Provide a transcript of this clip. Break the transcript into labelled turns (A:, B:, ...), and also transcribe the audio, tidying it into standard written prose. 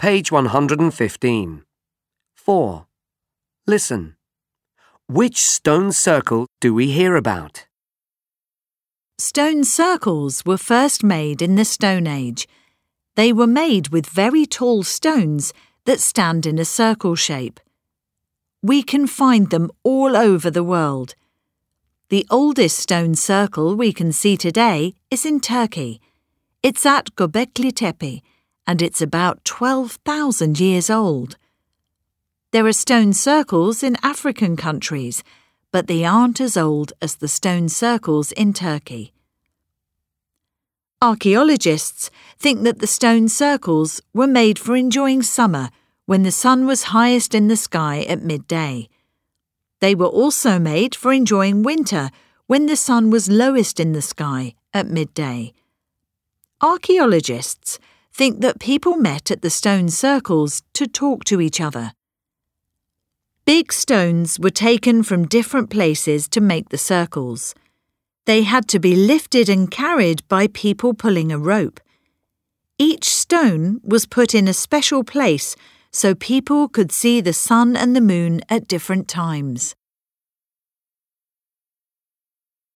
A: Page 115. 4. Listen. Which stone circle do we hear about?
B: Stone circles were first made in the Stone Age. They were made with very tall stones that stand in a circle shape. We can find them all over the world. The oldest stone circle we can see today is in Turkey. It's at Göbekli Tepe, and it's about 12,000 years old. There are stone circles in African countries, but they aren't as old as the stone circles in Turkey. Archaeologists think that the stone circles were made for enjoying summer when the sun was highest in the sky at midday. They were also made for enjoying winter when the sun was lowest in the sky at midday. Archaeologists think that people met at the stone circles to talk to each other. Big stones were taken from different places to make the circles. They had to be lifted and carried by people pulling a rope. Each stone was put in a special place so people could see the sun and the moon at different times.